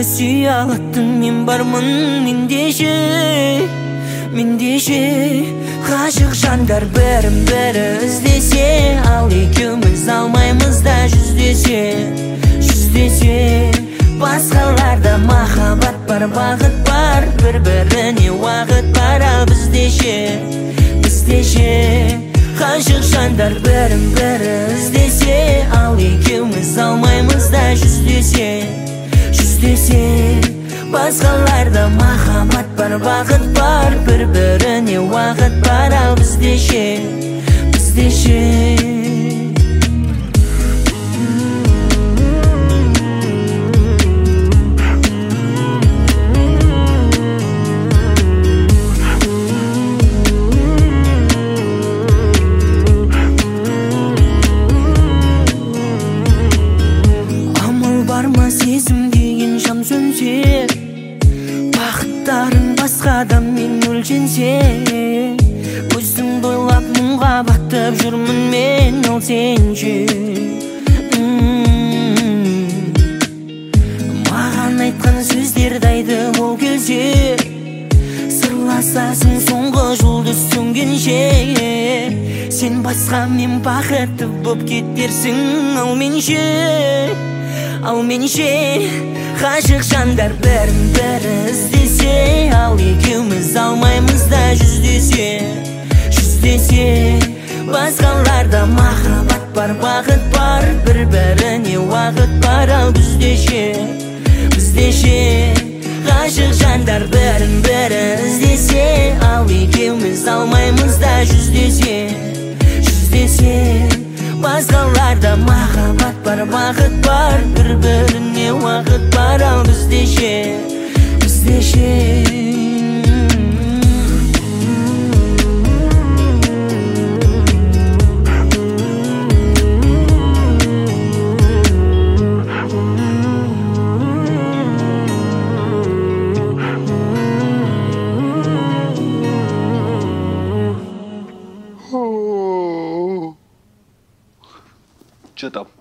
Жүректі сүйе алатын мен бармын мендеше ғашық жандар бірін-бірі іздесе, ал екеуміз алмаймыз да жүздесе. Басқаларда махаббат бар, бағыт бар, бір-біріне уақыт бар, ал біздеше ғашық жандар бірін-бірі іздесе, ал екеуміз алмаймыз да жүздесе. Басқаларда махаббат бар, бағыт бар, бір-біріне уақыт бар, ал біздеше. Амал бар ма сезім деген шам сөнсе, бақыттарың басқада мен өлшенсе, өзіңді ойлап мұңға батып жүрмін мен, ал сенше маған айтқан сөздерді айды ол келсе, сырласасың соңғы жұлдыз сөнгенше. Сен басқа мен бақытты боп кетерсің, ал менше ғашық жандар бірін-бірі іздесе, ал екеуміз алмаймыз да жүздесе. Басқаларда махаббат бар, бағыт бар, бір-біріне уақыт бар, ал біздеше. Ғашық жандар бірін-бірі іздесе, ал екеуміз алмаймыз да жүздесе. Басқаларда махаббат бар, бағыт бар, бір-біріне уақыт бар, ал біздеше. Что там?